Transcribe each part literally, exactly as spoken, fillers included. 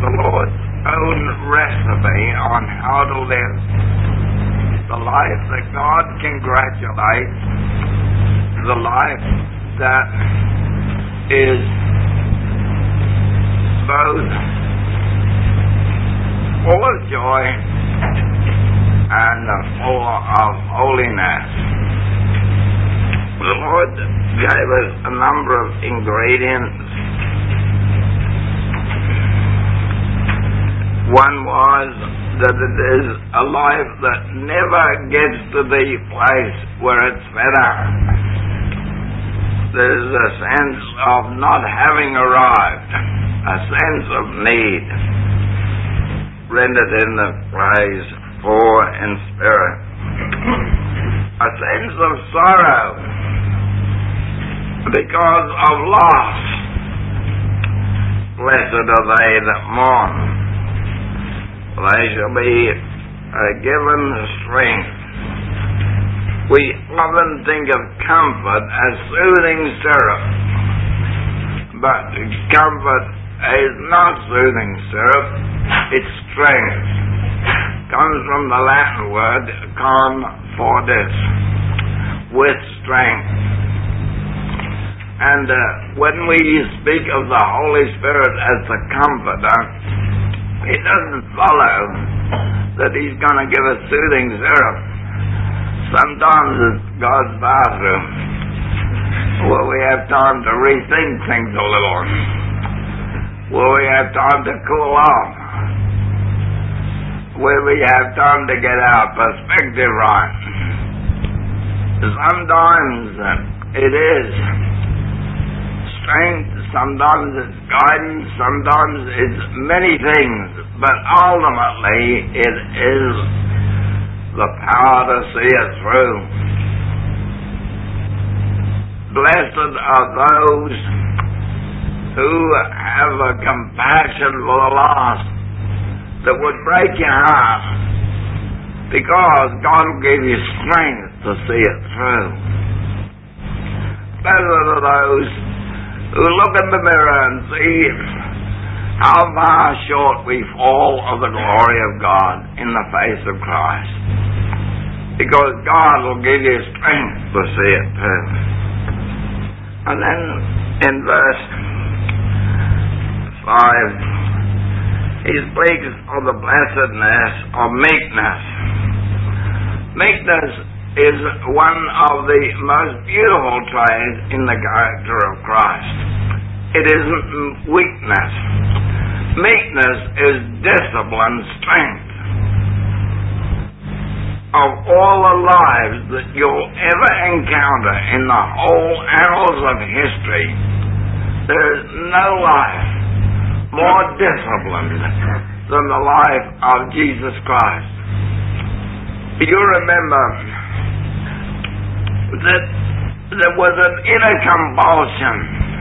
the Lord's own recipe on how to live the life that God congratulates, the life that is both full of joy and full of holiness. The Lord gave us a number of ingredients. One was that it is a life that never gets to the place where it's better. There's a sense of not having arrived, a sense of need, rendered in the phrase poor in spirit, a sense of sorrow because of loss. Blessed are they that mourn, they shall be uh, given strength. We often think of comfort as soothing syrup, but comfort is not soothing syrup, it's strength. It comes from the Latin word comfortis, with strength. And uh, when we speak of the Holy Spirit as the comforter, it doesn't follow that He's going to give us soothing syrup. Sometimes it's God's bathroom, where we have time to rethink things a little, where we have time to cool off, where we have time to get our perspective right. Sometimes it is strength, sometimes it's guidance, sometimes it's many things, but ultimately it is the power to see it through. Blessed are those who have a compassion for the lost that would break your heart, because God will give you strength to see it through. Blessed are those who look in the mirror and see how far short we fall of the glory of God in the face of Christ, because God will give you strength to see it through. And then in verse five, he speaks of the blessedness of meekness. Meekness is one of the most beautiful traits in the character of Christ. It isn't weakness. Meekness is disciplined strength. Of all the lives that you'll ever encounter in the whole annals of history, there is no life more disciplined than the life of Jesus Christ. You remember that there was an inner compulsion.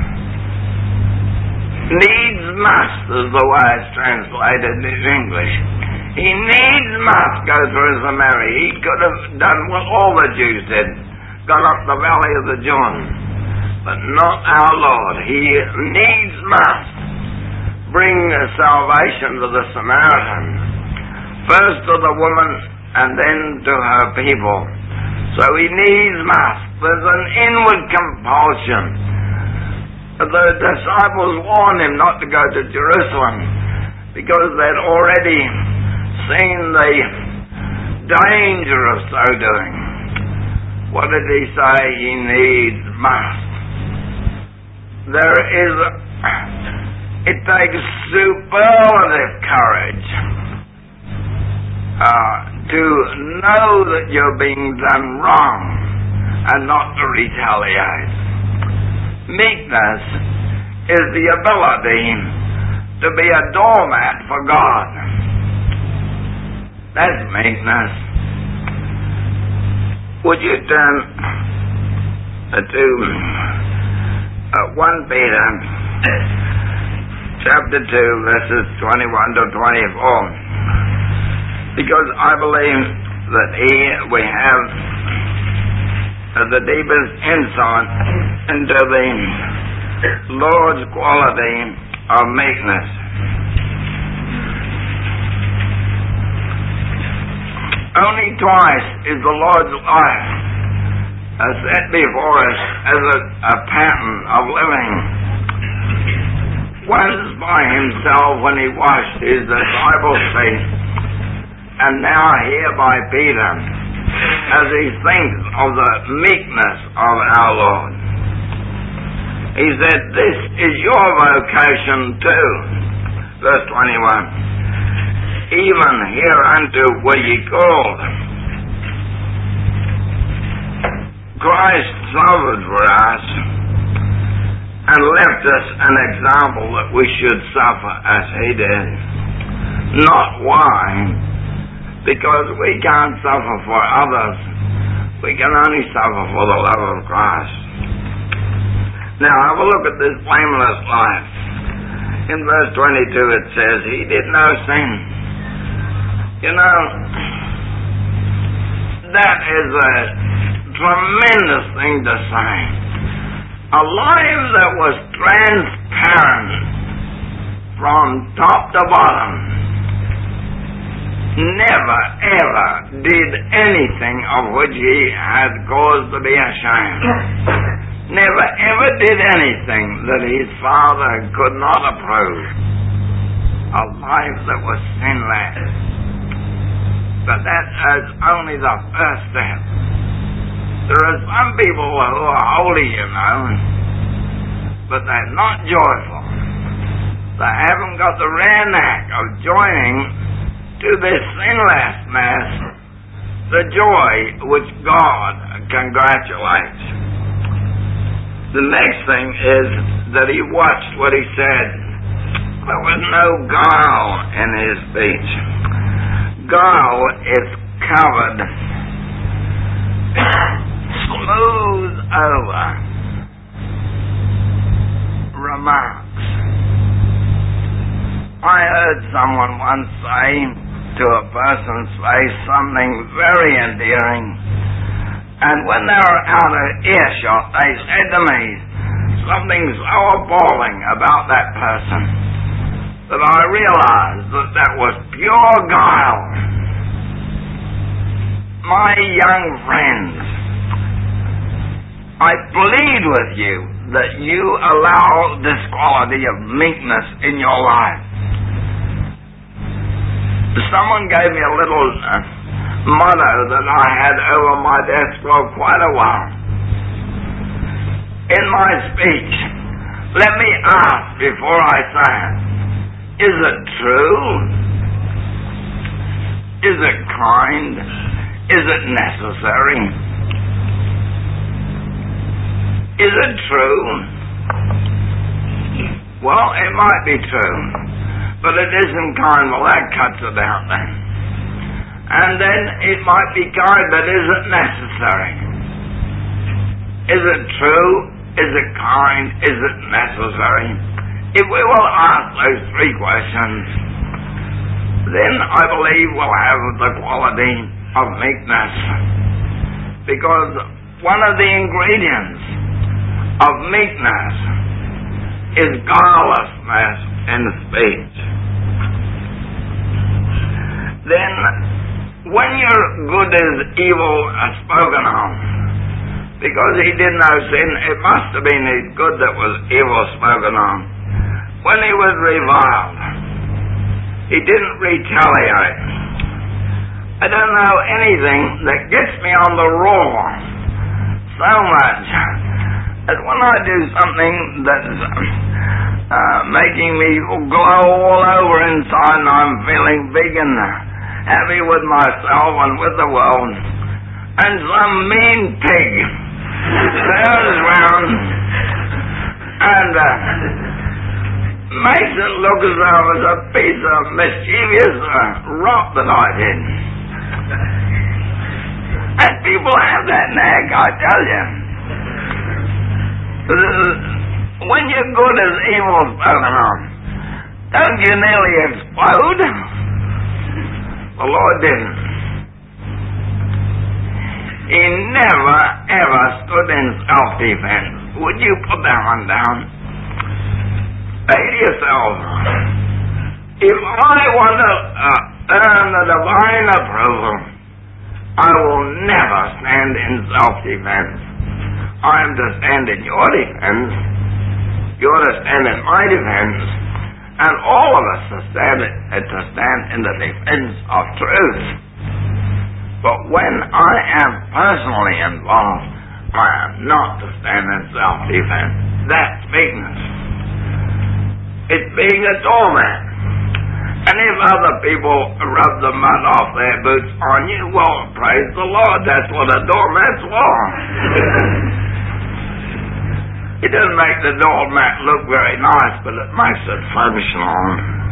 Needs must is the way it's translated in English. He needs must go through Samaria. He could have done what all the Jews did, gone up the valley of the Jordan, but not our Lord. He needs must bring salvation to the Samaritan, first to the woman and then to her people. So he needs must. There's an inward compulsion. The disciples warned him not to go to Jerusalem because they'd already seen the danger of so doing. What did he say? He needs must. There is a, it takes superlative courage uh, to know that you're being done wrong and not to retaliate. Meekness is the ability to be a doormat for God. That's meekness. Would you turn to uh, First Peter chapter two, verses twenty-one to twenty-four? Because I believe that here we have uh, the deepest insight into the Lord's quality of meekness. Only twice is the Lord's life uh, set before us as a, a pattern of living. Once by himself when he washed his disciples' feet, and now here by Peter as he thinks of the meekness of our Lord. He said, this is your vocation too. Verse twenty-one. Even hereunto were ye called. Christ suffered for us and left us an example that we should suffer as he did. Not why? Because we can't suffer for others. We can only suffer for the love of Christ. Now have a look at this blameless life. In verse twenty-two it says, he did no sin. You know, that is a tremendous thing to say. A life that was transparent from top to bottom, never ever did anything of which he had cause to be ashamed. Never ever did anything that his Father could not approve. A life that was sinless. But that is only the first step. There are some people who are holy, you know, but they're not joyful. They haven't got the rare knack of joining to this sinlessness, the joy which God congratulates. The next thing is that he watched what he said. There was no guile in his speech. Guile is covered, smooth over remarks. I heard someone once say to a person's face something very endearing, and when they were out of earshot, they said to me something so appalling about that person that I realized that that was pure guile. My young friends, I plead with you that you allow this quality of meekness in your life. Someone gave me a little uh, motto that I had over my desk for quite a while. In my speech, let me ask before I say it, is it true? Is it kind? Is it necessary? Is it true? Well, it might be true, but it isn't kind. Well, that cuts it out then. And then it might be kind, but is it necessary? Is it true? Is it kind? Is it necessary? If we will ask those three questions, then I believe we'll have the quality of meekness. Because one of the ingredients of meekness is guilelessness in speech. Then, when your good is evil are spoken of, because he did no sin, it must have been his good that was evil spoken of. When he was reviled, he didn't retaliate. I don't know anything that gets me on the raw so much as when I do something that's uh, making me glow all over inside and I'm feeling big and happy with myself and with the world, and some mean pig turns around and uh, makes it look as though it was a piece of mischievous uh, rot that I did. And people have that knack, I tell you. When your good is evil spoken of, don't you nearly explode? The Lord didn't. He never, ever stood in self-defense. Would you put that one down? Say to yourself, if I want to uh, earn the divine approval, I will never stand in self-defense. I am to stand in your defense. You're to stand in my defense. And all of us are stand, to stand in the defense of truth. But when I am personally involved, I am not to stand in self-defense. That's weakness. It's being a doormat. And if other people rub the mud off their boots on you, well, praise the Lord, that's what a doormat's for. It doesn't make the doormat look very nice, but it makes it functional.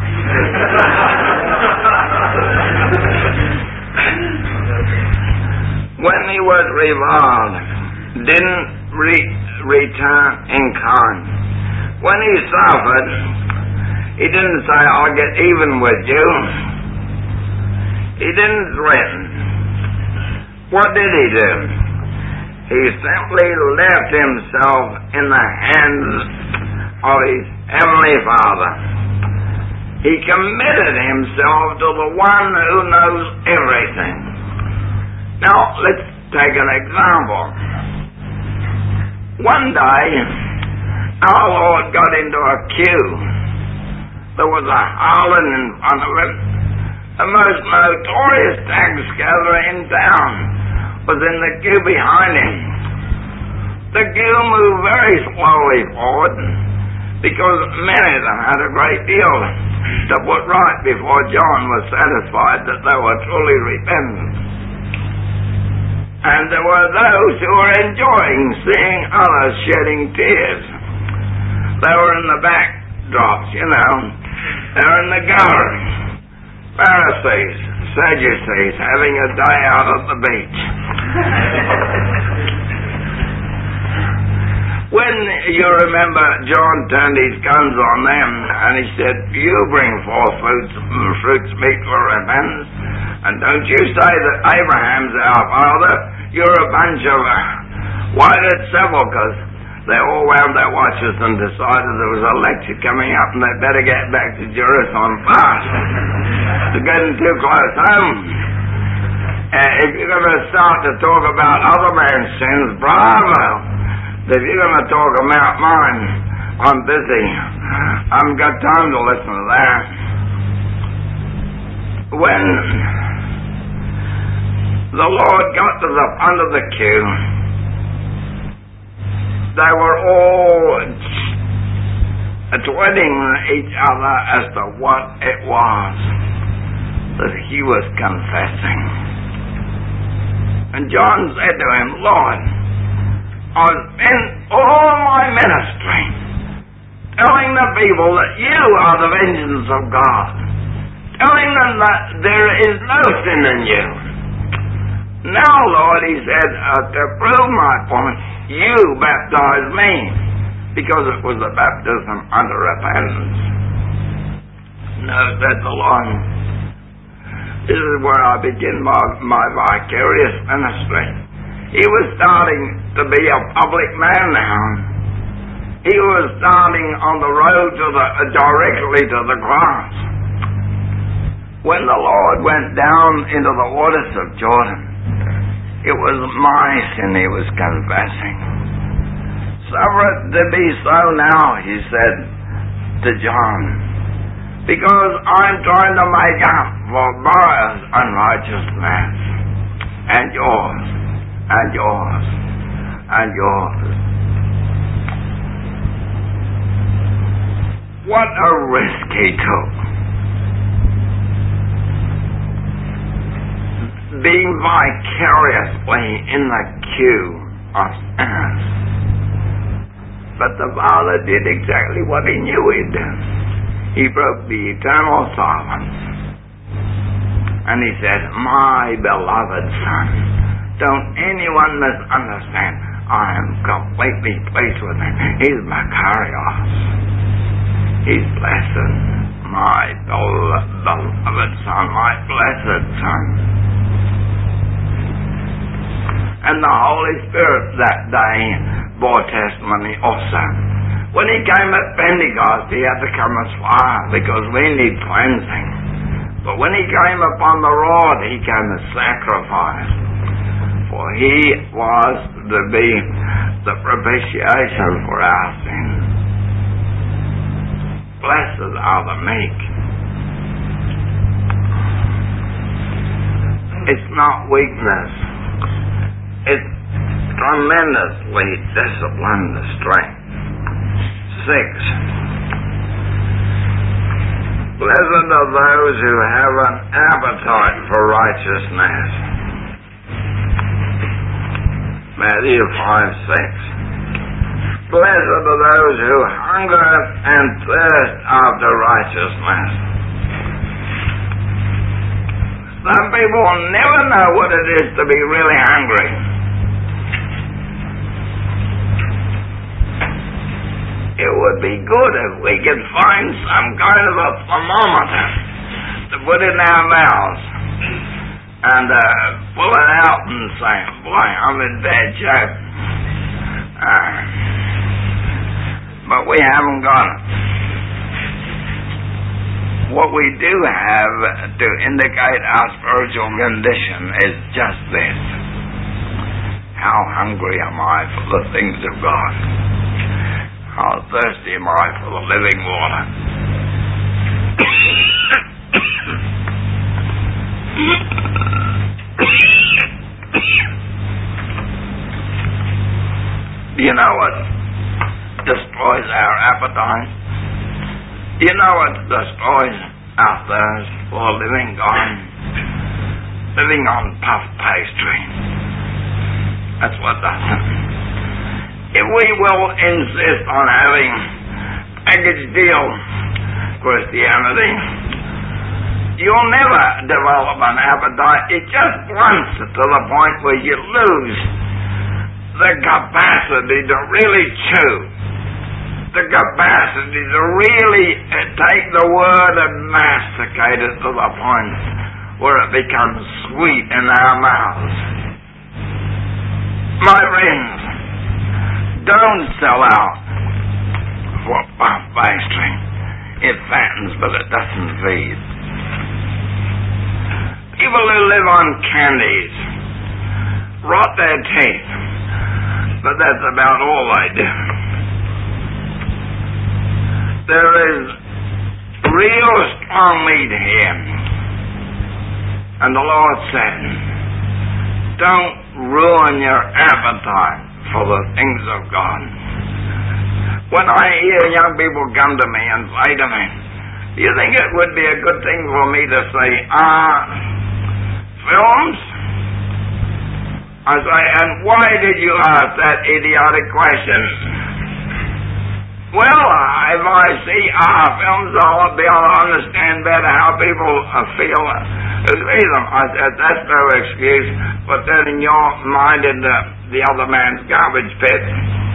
When he was reviled, didn't re- return in kind. When he suffered, he didn't say, I'll get even with you. He didn't threaten. What did he do? He simply left himself in the hands of his Heavenly Father. He committed himself to the one who knows everything. Now, let's take an example. One day, our Lord got into a queue. There was a harlot in front of him. The most notorious tax gatherer in town was in the queue behind him. The queue moved very slowly forward because many of them had a great deal to put right before John was satisfied that they were truly repentant. And there were those who were enjoying seeing others shedding tears. They were in the backdrops, you know. They were in the gallery. Pharisees, Sadducees, having a day out at the beach. When, you remember, John turned his guns on them and he said, you bring forth fruits, fruits meet for repentance, and don't you say that Abraham's our father? You're a bunch of whited sepulchres. They all wound their watches and decided there was a lecture coming up and they better get back to Jerusalem fast. They're getting too close home. Uh, if you're going to start to talk about other men's sins, bravo. If you're going to talk about mine, I'm busy. I haven't got time to listen to that. When the Lord got to the front of the queue, they were all twitting each other as to what it was that he was confessing. And John said to him, Lord, I've spent all my ministry telling the people that you are the vengeance of God, telling them that there is no sin in you. Now, Lord, he said, uh, to prove my point, you baptized me, because it was a baptism under repentance. No, said the Lord, this is where I begin my, my vicarious ministry. He was starting to be a public man now. He was starting on the road to the uh, directly to the cross. When the Lord went down into the waters of Jordan, it was my sin he was confessing. Suffer it to be so now, he said to John, because I'm trying to make up for Moriah's unrighteousness, and yours, and yours, and yours. What a risk he took. Being vicariously in the queue of sinners. But the Father did exactly what he knew he'd do. He broke the eternal silence. And he said, my beloved Son, don't anyone misunderstand. I am completely pleased with him. He's Makarios. He's blessed. My beloved Son, my blessed Son. And the Holy Spirit that day bore testimony also. When he came at Pentecost, he had to come as fire because we need cleansing. But when he came upon the rod, he came as sacrifice. For he was to be the propitiation for our sins. Blessed are the meek. It's not weakness. It's tremendously disciplined strength. Six. Blessed are those who have an appetite for righteousness. Matthew five six. Blessed are those who hunger and thirst after righteousness. Some people never know what it is to be really hungry. It would be good if we could find some kind of a thermometer to put in our mouths and uh, pull it out and say, boy, I'm in bad shape. Uh, but we haven't got it. What we do have to indicate our spiritual condition is just this. How hungry am I for the things of God? How thirsty am I for the living water? Do you know what destroys our appetite? Do you know what destroys our thirst for living God? Living on puff pastry. That's what does it. If we will insist on having package deal Christianity, you'll never develop an appetite. It just blunts to the point where you lose the capacity to really chew, the capacity to really take the word and masticate it to the point where it becomes sweet in our mouths. My friends, don't sell out for puff pastry. It fattens, but it doesn't feed. People who live on candies rot their teeth, but that's about all they do. There is real strong meat here. And the Lord said, don't ruin your appetite for the things of God. When I hear young people come to me and say to me, do you think it would be a good thing for me to say, ah, films? I say, and why did you ask that idiotic question? Well, if I see ah films, I'll be able to understand better how people uh, feel who see them. I said, that's no excuse for turning your mind into the other man's garbage pit.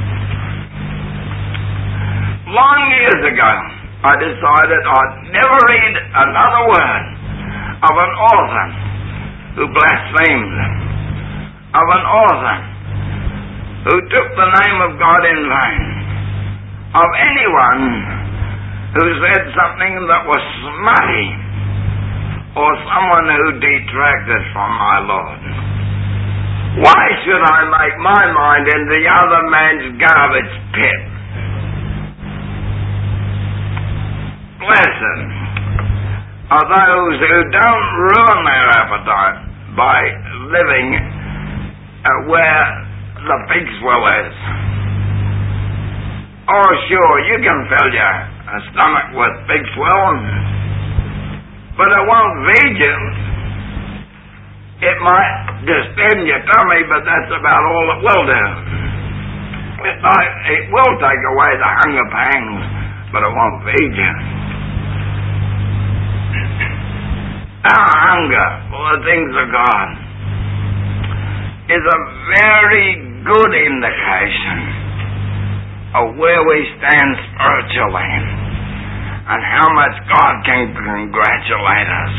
Long years ago, I decided I'd never read another word of an author who blasphemed, of an author who took the name of God in vain, of anyone who said something that was smutty, or someone who detracted from my Lord. Why should I make my mind in the other man's garbage pit? Blessed are those who don't ruin their appetite by living uh, where the pig swill is. Oh, sure, you can fill your uh, stomach with pig swill, but it won't feed you. It might distend your tummy, but that's about all it will do. It, might, it will take away the hunger pangs, but it won't feed you. Our hunger for the things of God is a very good indication of where we stand spiritually and how much God can congratulate us.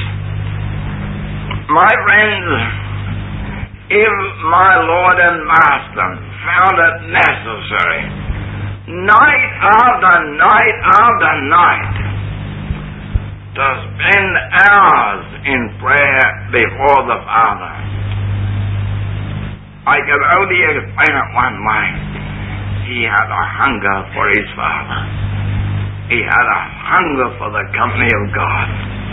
My friends, if my Lord and Master found it necessary, night after night after night, to spend hours in prayer before the Father, I can only explain it one way. He had a hunger for his Father. He had a hunger for the company of God.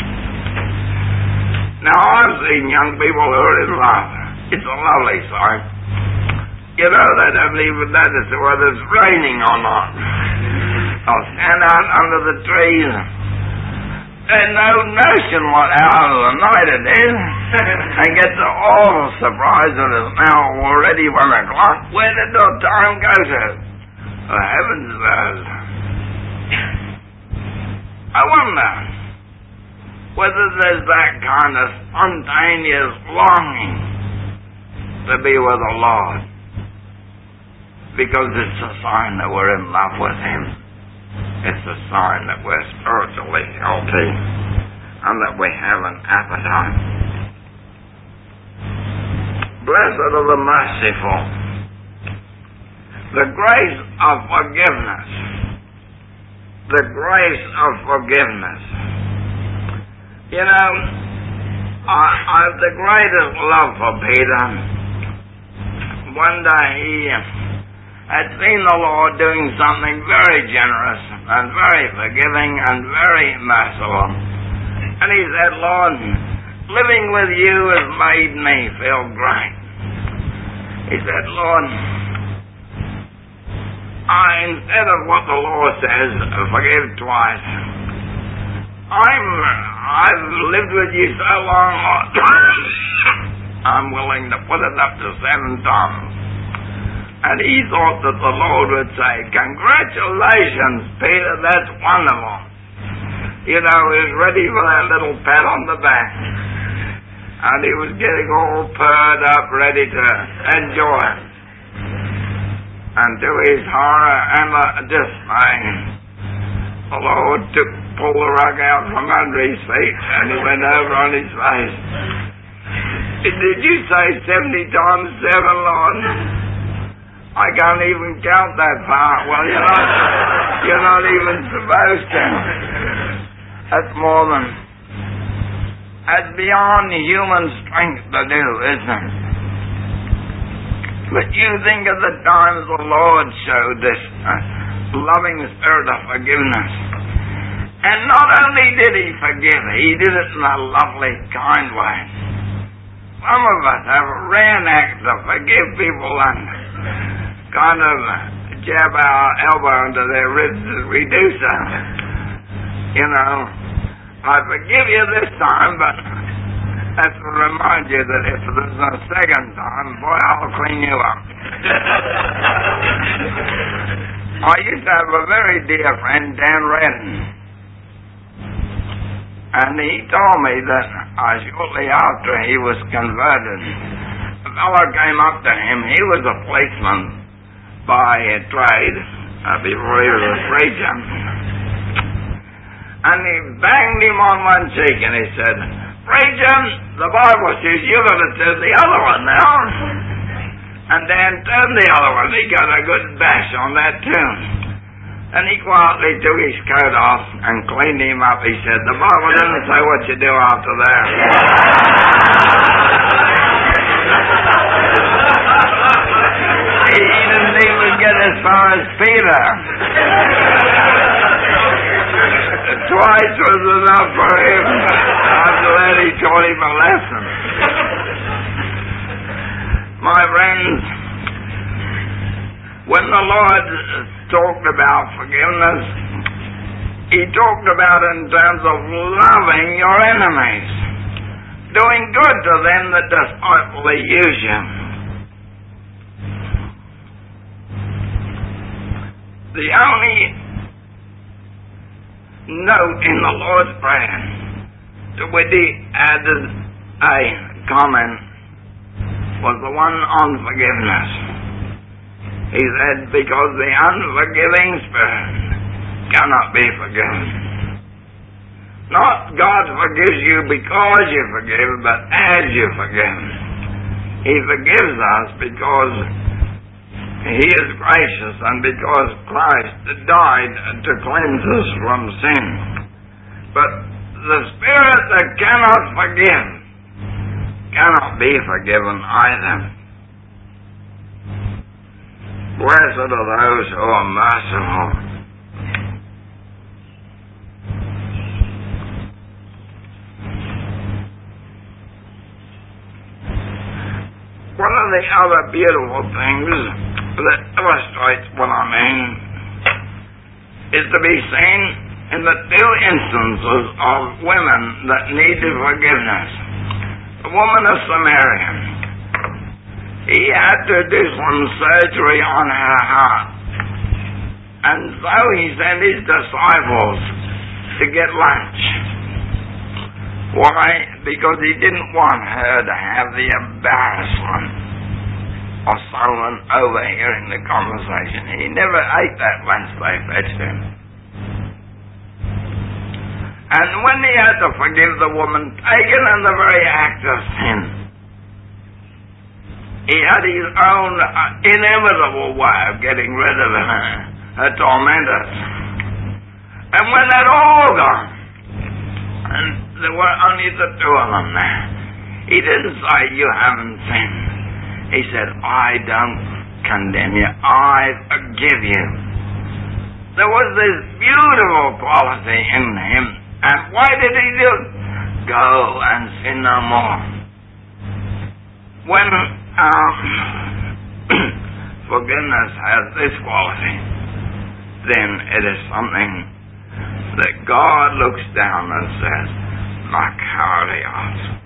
Now, I've seen young people who are in love. It's a lovely sight. You know, they don't even notice whether it's raining or not. They'll stand out under the trees. There's no notion what hour of the night it is. And get so awful surprised that it's now already one o'clock. Where did the time go to? Oh, heavens knows. I wonder whether there's that kind of spontaneous longing to be with the Lord, because it's a sign that we're in love with Him. It's a sign that we're spiritually healthy and that we have an appetite. Blessed are the merciful. The grace of forgiveness. The grace of forgiveness. You know, I, I have the greatest love for Peter. One day he had seen the Lord doing something very generous and very forgiving and very merciful. And he said, Lord, living with you has made me feel great. He said, Lord, I, instead of what the law says, forgive twice, I'm, I've lived with you so long, I'm willing to put it up to seven times. And he thought that the Lord would say, congratulations, Peter, that's wonderful. You know, he was ready for that little pat on the back. And he was getting all purred up, ready to enjoy it. And to his horror and dismay, the Lord took, pulled the rug out from under his feet, and he went over on his face. Did you say seventy times seven, Lord? I can't even count that far. Well, you're not, you're not even supposed to. That's more than, that's beyond human strength to do, isn't it? But you think of the times the Lord showed this uh, loving spirit of forgiveness. And not only did He forgive, He did it in a lovely, kind way. Some of us have ran acts to forgive people and kind of jab our elbow into their ribs as we do so. You know, I forgive you this time, but that's to remind you that if there's a second time, boy, I'll clean you up. I used to have a very dear friend, Dan Redden, and he told me that uh, shortly after he was converted, a fellow came up to him. He was a policeman by trade uh, before he was a preacher, and he banged him on one cheek and he said, Preacher, the Bible says you're going to turn the other one now. And Dan turned the other one. He got a good bash on that too. And he quietly took his coat off and cleaned him up. He said, the Bible doesn't say what you do after that. he, he didn't even get as far as Peter. Twice was enough for him. After that, he taught him a lesson. My friends, when the Lord talked about forgiveness, He talked about it in terms of loving your enemies, doing good to them that despitefully use you. The only note in the Lord's Prayer to which He added a comment was the one on forgiveness. He said, because the unforgiving spirit cannot be forgiven. Not God forgives you because you forgive, but as you forgive. He forgives us because He is gracious and because Christ died to cleanse us from sin. But the spirit that cannot forgive cannot be forgiven either. Blessed are those who are merciful. One of the other beautiful things that illustrates what I mean is to be seen in the two instances of women that needed forgiveness. The woman of Samaria, he had to do some surgery on her heart, and so he sent his disciples to get lunch. Why? Because he didn't want her to have the embarrassment of someone overhearing the conversation. He never ate that lunch they fetched him. And when he had to forgive the woman, taken in the very act of sin, he had his own uh, inevitable way of getting rid of her, her tormentors. And when they'd all gone, and there were only the two of them there, he didn't say, you haven't sinned. He said, I don't condemn you. I forgive you. There was this beautiful quality in him. And why did he do it? Go and sin no more. When um, forgiveness has this quality, then it is something that God looks down and says, my cowardly heart.